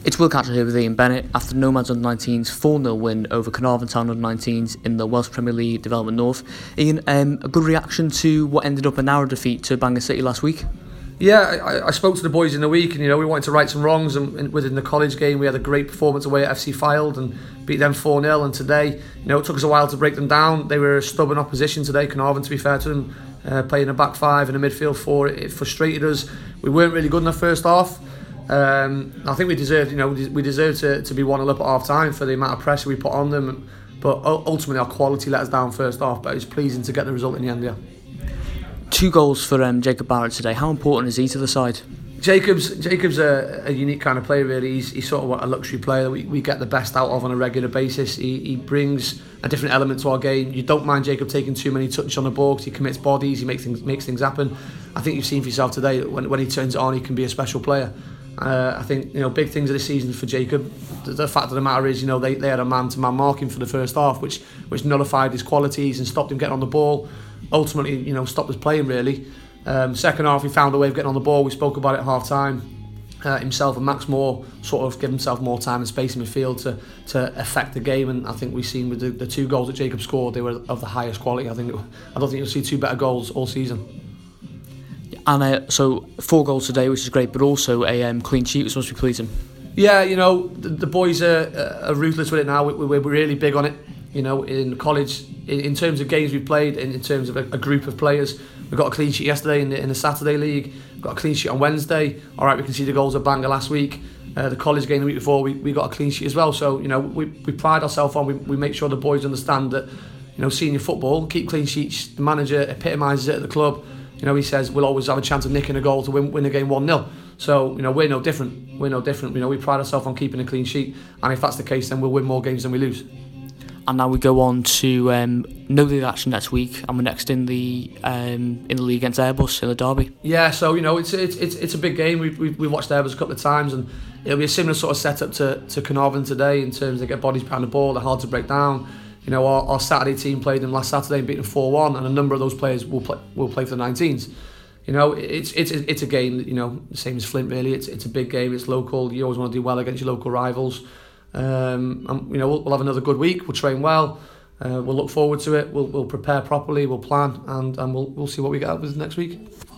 It's Will Catcher here with Ian Bennett after Nomads Under-19's 4-0 win over Carnarvon Town Under-19s in the Welsh Premier League Development North. Ian, a good reaction to what ended up a narrow defeat to Bangor City last week? Yeah, I spoke to the boys in the week, and we wanted to right some wrongs. And within the college game, we had a great performance away at FC Fylde and beat them 4-0. And today, it took us a while to break them down. They were a stubborn opposition today. Carnarvon, to be fair to them, playing a back five and a midfield four, it frustrated us. We weren't really good in the first half. I think we deserved, to be 1-0 up at half time for the amount of pressure we put on them. But ultimately, our quality let us down first half. But it's pleasing to get the result in the end. Yeah. 2 goals for Jacob Barrett today. How important is he to the side? Jacob's a unique kind of player, really. He's sort of a luxury player that we get the best out of on a regular basis. He brings a different element to our game. You don't mind Jacob taking too many touches on the ball because he commits bodies, he makes things happen. I think you've seen for yourself today that when he turns it on, he can be a special player. I think big things of the season for Jacob. The fact of the matter is, they had a man-to-man marking for the first half, which nullified his qualities and stopped him getting on the ball. Ultimately, stopped us playing really. Second half, he found a way of getting on the ball. We spoke about it at half time. Himself and Max Moore sort of give himself more time and space in midfield to affect the game, and I think we've seen with the 2 goals that Jacob scored, they were of the highest quality. I don't think you'll see 2 better goals all season. And so 4 goals today, which is great, but also a clean sheet, which must be pleasing. Yeah, the boys are ruthless with it now. We're really big on it. In college, in terms of games we've played, in terms of a group of players, we got a clean sheet yesterday in the Saturday League. Got a clean sheet on Wednesday. All right, we can see the goals at Bangor last week. The college game the week before, we got a clean sheet as well. So we pride ourselves on. We make sure the boys understand that senior football, keep clean sheets. The manager epitomises it at the club. He says we'll always have a chance of nicking a goal to win a game 1-0. So we're no different. We pride ourselves on keeping a clean sheet, and if that's the case, then we'll win more games than we lose. And now we go on to no league action next week, and we're next in the league against Airbus in the derby. Yeah, so it's a big game. We've watched Airbus a couple of times, and it'll be a similar sort of setup to Carnarvon today in terms of get bodies behind the ball. They're hard to break down. Our Saturday team played them last Saturday and beat them 4-1, and a number of those players will play for the 19s. It's a game the same as Flint really. It's a big game. It's local. You always want to do well against your local rivals. And we'll have another good week. We'll train well. We'll look forward to it. We'll prepare properly. We'll plan, and we'll see what we get up with next week.